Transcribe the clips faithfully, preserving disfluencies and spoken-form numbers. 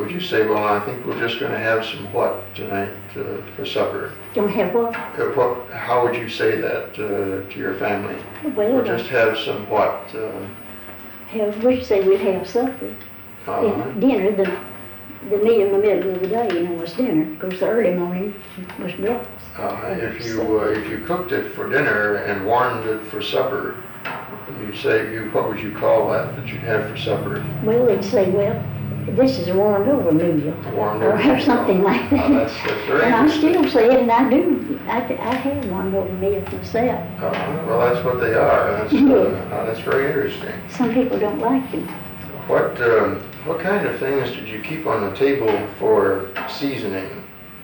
would you say, well, I think we're just gonna have some what tonight uh, for supper? Don't have what? Uh, what, how would you say that uh, to your family? Well, We'll just have some what? Uh, have, we say we'd have supper. uh, And dinner, the, the meal in the middle of the day, you know, was dinner. Of course, the early morning was breakfast. uh, if you uh, if you cooked it for dinner and warmed it for supper, you'd say, you what would you call that that you'd have for supper? Well, they'd say, well, this is a warmed over meal. Warmed Or over have meal. something like that. Oh, that's, that's very And I interesting. still say it, and I do. I, I have warmed over meals myself. Uh, well, that's what they are. That's, uh, uh, that's very interesting. Some people don't like them. What um, what kind of things did you keep on the table for seasoning?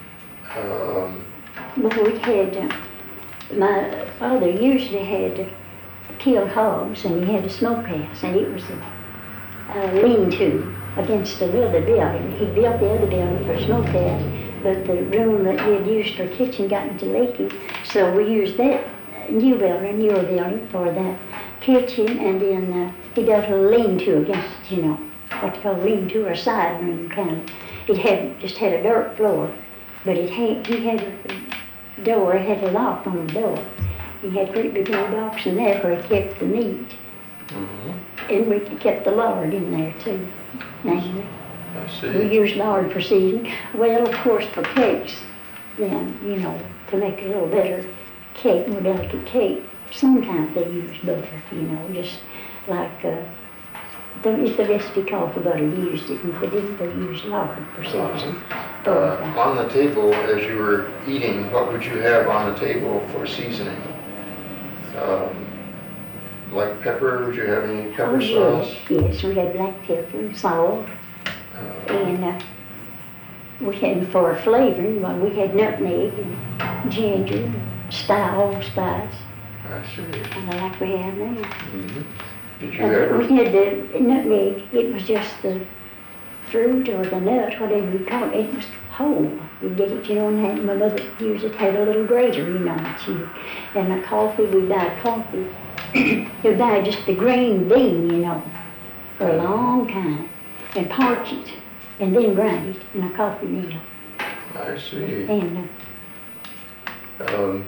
Um, Well, we had, uh, my father usually had uh, killed hogs, and he had a smokehouse, and it was a, a lean-to against another building. He built the other building for a smokehouse, but the room that we had used for kitchen got into leaky, so we used that new building, newer building for the kitchen, and then uh, he built a lean-to against, you know, what they call lean-to or side room kind of. It had just had a dirt floor, but it had he had a door, it had a lock on the door. He had a great big old box in there where he kept the meat, mhm. and we kept the lard in there too, mainly. I We see. used lard for seasoning. Well, of course, for cakes, then, you know, to make a little better cake, more delicate cake, sometimes they use butter, you know, just like, uh, the, if the recipe called for butter, you used it, and if they didn't, they used lard for seasoning. Uh, on the table, as you were eating, what would you have on the table for seasoning? Um, like pepper? Would you have any pepper Oh, sauce? yes, yes, we had black pepper and salt, Uh, and uh, we had, for flavoring, well, we had nutmeg and ginger, style spice, I see. and like we have now. Mhm. Did you And ever? we had the nutmeg, it was just the fruit or the nut, whatever you call it, it was whole. We did it, you know, and had, my mother used it, had a little grater, you know, and she, and the coffee, we buy coffee. We'd buy just the green bean, you know, for a long time, and parch it, and then grind it in a coffee mill. I see. And Um,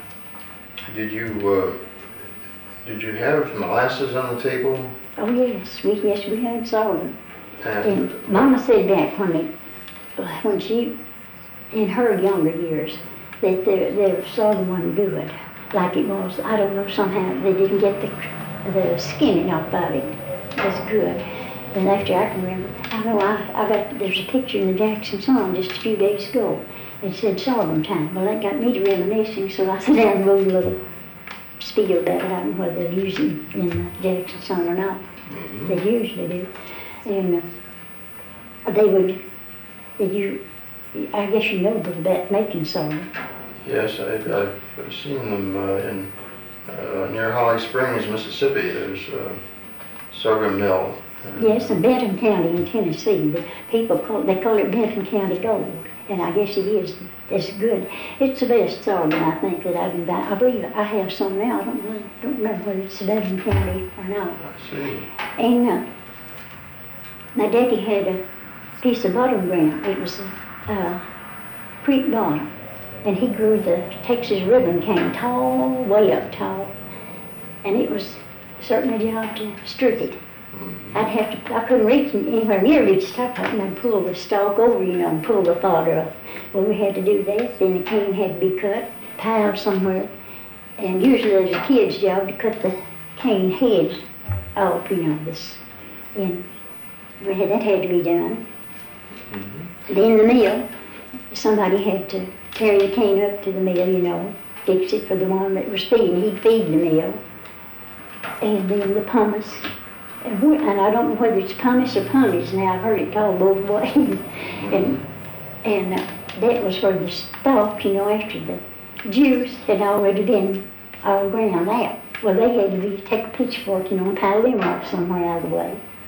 did you uh, did you have molasses on the table? uh, oh yes, we yes we had sorghum. And And Mama said back when it, when she, in her younger years, that their, their sorghum wasn't good, like it was, I don't know, somehow they didn't get the, the skinning off of it as good. And after I can remember, I know I, I got, there's a picture in the Jackson Sun just a few days ago. It said sorghum time. Well, that got me to reminiscing, so I sat down and wrote a little spiel about it. I don't know whether they're using in the Jackson Sun or not. Mhm. They usually do. And uh, they would, did you, I guess you know about making sorghum. Yes, I've, I've seen them uh, in uh, near Holly Springs, Mississippi. There's a sorghum mill. Yes, in Benton County in Tennessee, the people call, they call it Benton County Gold, and I guess it is, it's good. It's the best sorghum, I think, that I've been buying. I believe I have some now, I don't know, don't remember whether it's Benton County or not. I see. And uh, my daddy had a piece of bottom ground. It was a uh, creek bottom, and he grew the Texas ribbon cane tall, way up tall, and it was certainly a job to strip it. Mhm. I'd have to, I couldn't reach anywhere near it to top of it, and I'd pull the stalk over, you know, and pull the fodder up. Well, we had to do that. Then the cane had to be cut, piled somewhere, and usually it was a kid's job to cut the cane head off, you know, this, and we had, that had to be done. Mhm. Then the mill, somebody had to carry the cane up to the mill, you know, fix it for the one that was feeding. He'd feed the mill. And then the pumice. And, wh- and I don't know whether it's pumice or pumice now. I've heard it called both ways. and and uh, that was for the stalk, you know, after the juice had already been all ground out. Well, they had to be, take a pitchfork, you know, and pile them off somewhere out of the way.